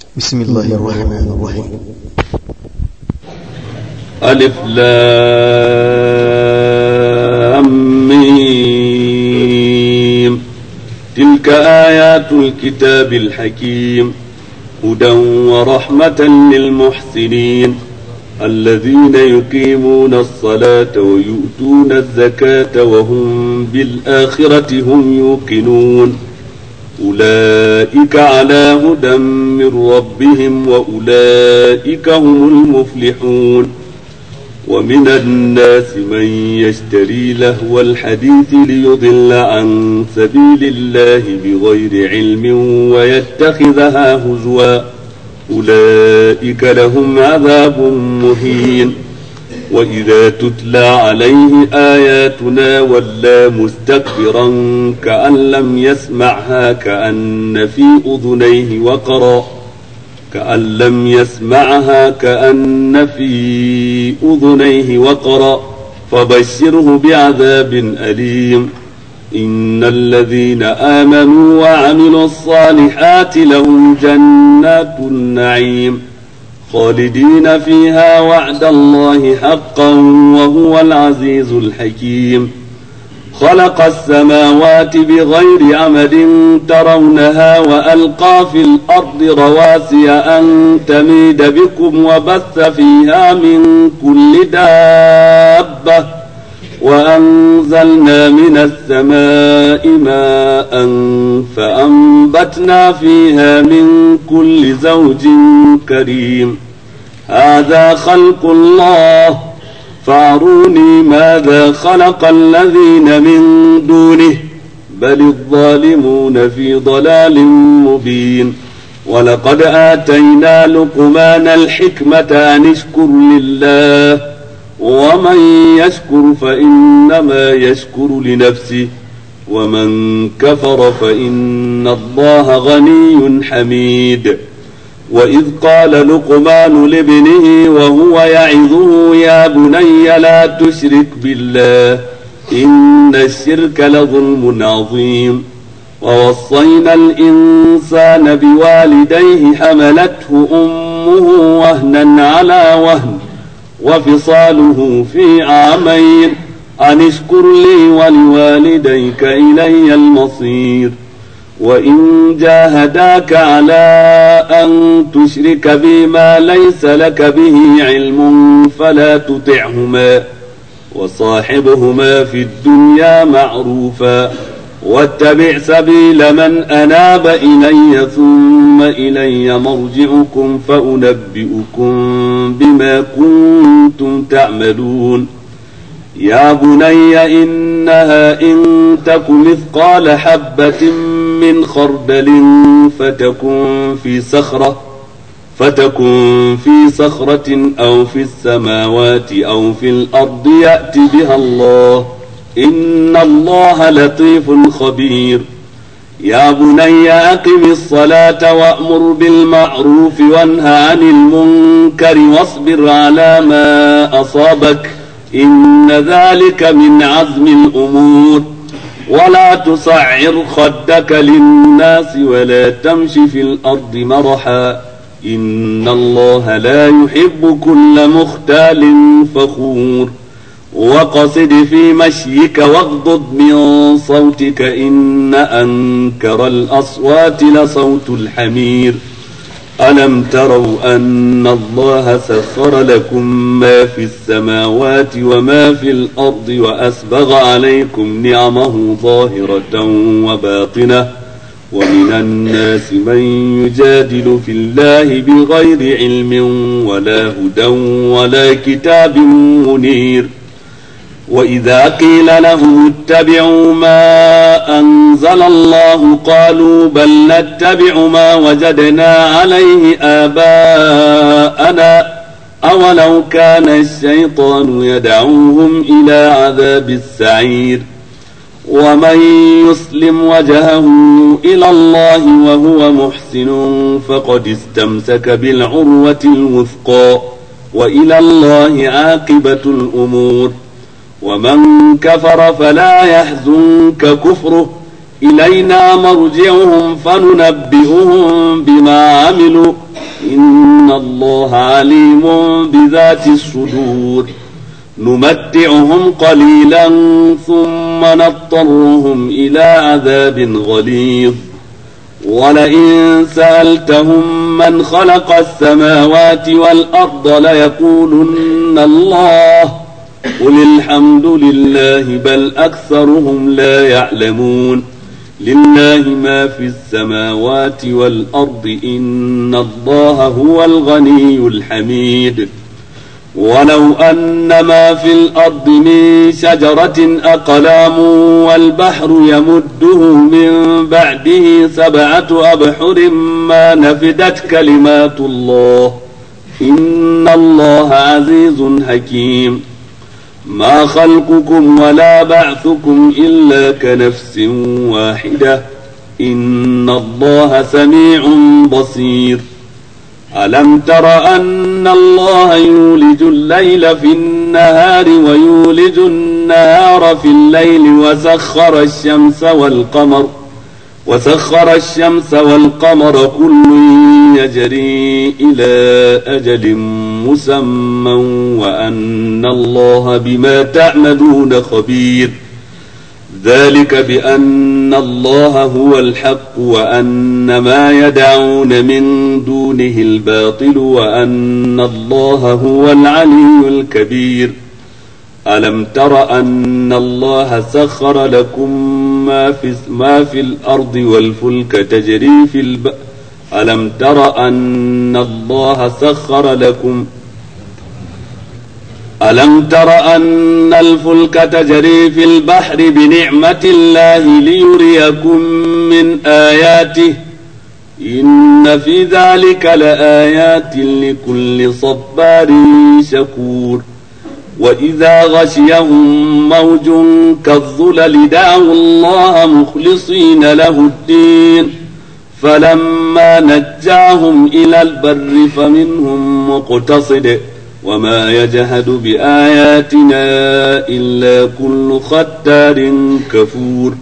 بسم الله الرحمن الرحيم. ألف لام ميم. تلك آيات الكتاب الحكيم هدى ورحمة للمحسنين الذين يقيمون الصلاة ويؤتون الزكاة وهم بالآخرة هم يوقنون أولئك على هدى من ربهم وأولئك هم المفلحون. ومن الناس من يشتري لهو الحديث ليضل عن سبيل الله بغير علم ويتخذها هزوا أولئك لهم عذاب مهين. وإذا تتلى عليه آياتنا ولى مستكبرا كأن لم يسمعها كأن في أذنيه وقرا فبشره بعذاب أليم. إن الذين آمنوا وعملوا الصالحات لهم جنات النعيم خالدين فيها وعد الله حقا وهو العزيز الحكيم. خلق السماوات بغير عمد ترونها وألقى في الأرض رواسي أن تميد بكم وبث فيها من كل دابة وأنزلنا من السماء ماء فأنبتنا فيها من كل زوج كريم. هذا خلق الله فاروني ماذا خلق الذين من دونه بل الظالمون في ضلال مبين. ولقد آتينا لقمان الحكمة أن اشكر لله ومن يشكر فإنما يشكر لنفسه ومن كفر فإن الله غني حميد. وإذ قال لقمان لابنه وهو يعظه يا بني لا تشرك بالله إن الشرك لظلم عظيم. ووصينا الإنسان بوالديه حملته أمه وهنا على وهن وفصاله في عامين أن اشكر لي ولوالديك إلي المصير. وإن جاهداك على أن تشرك بي ما ليس لك به علم فلا تطعهما وصاحبهما في الدنيا معروفا واتبع سبيل من أناب إلي ثم إلي مرجعكم فأنبئكم بما كنتم تعملون. يا بني إنها إن تك مثقال حبة من خردل فتكن في صخرة أو في السماوات أو في الأرض يأت بها الله إن الله لطيف خبير. يا بني أقم الصلاة وأمر بالمعروف وانه عن المنكر واصبر على ما أصابك إن ذلك من عزم الأمور. ولا تصعر خدك للناس ولا تمش في الأرض مرحا إن الله لا يحب كل مختال فخور. وقصد في مشيك واغضض من صوتك إن أنكر الأصوات لصوت الحمير. ألم تروا أن الله سخر لكم ما في السماوات وما في الأرض وأسبغ عليكم نعمه ظاهرة وباطنة ومن الناس من يجادل في الله بغير علم ولا هدى ولا كتاب منير. وإذا قيل له اتبعوا ما أنزل الله قالوا بل نتبع ما وجدنا عليه آباءنا أولو كان الشيطان يدعوهم إلى عذاب السعير. ومن يسلم وجهه إلى الله وهو محسن فقد استمسك بالعروة الوثقى وإلى الله عاقبة الأمور. ومن كفر فلا يحزنك كفره إلينا مرجعهم فننبئهم بما عملوا إن الله عليم بذات الصدور نمتعهم قليلا ثم نضطرهم إلى عذاب غليظ ولئن سألتهم من خلق السماوات والأرض ليقولن الله قل الحمد لله بل أكثرهم لا يعلمون لله ما في السماوات والأرض إن الله هو الغني الحميد ولو أن ما في الأرض من شجرة أقلام والبحر يمده من بعده 7 أبحر ما نفدت كلمات الله إن الله عزيز حكيم ما خلقكم ولا بعثكم إلا كنفس واحدة إن الله سميع بصير ألم تر أن الله يولج الليل في النهار ويولج النهار في الليل وسخر الشمس والقمر كل يجري إلى أجل مسمى وأن الله بما تعملون خبير ذلك بأن الله هو الحق وأن ما يدعون من دونه الباطل وأن الله هو العلي الكبير ألم تر أن الله سخر لكم ما في الأرض والفلك تجري في البحر ألم تر أن الفلك تجري في البحر بنعمة الله ليريكم من آياته إن في ذلك لآيات لكل صبار شكور وإذا غشيهم موج كالظلل دعوا الله مخلصين له الدين فلما نجاهم إلى البر فمنهم مقتصد وما يجهد بآياتنا إلا كل ختار كفور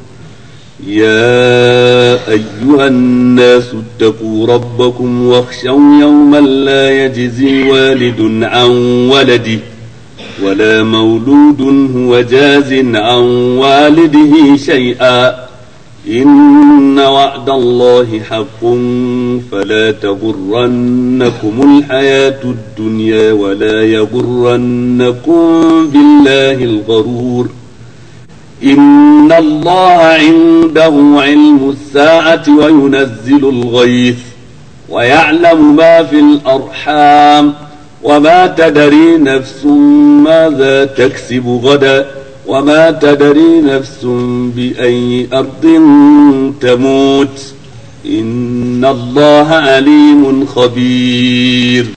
يا أيها الناس اتقوا ربكم واخشوا يوما لا يجزي والد عن ولده ولا مولود هو جاز عن والده شيئا إن وعد الله حق فلا تغرنكم الحياة الدنيا ولا يغرنكم بالله الغرور إن الله عنده علم الساعة وينزل الغيث ويعلم ما في الأرحام وما تدري نفس ماذا تكسب غدا وما تدري نفس بأي أرض تموت إن الله عليم خبير.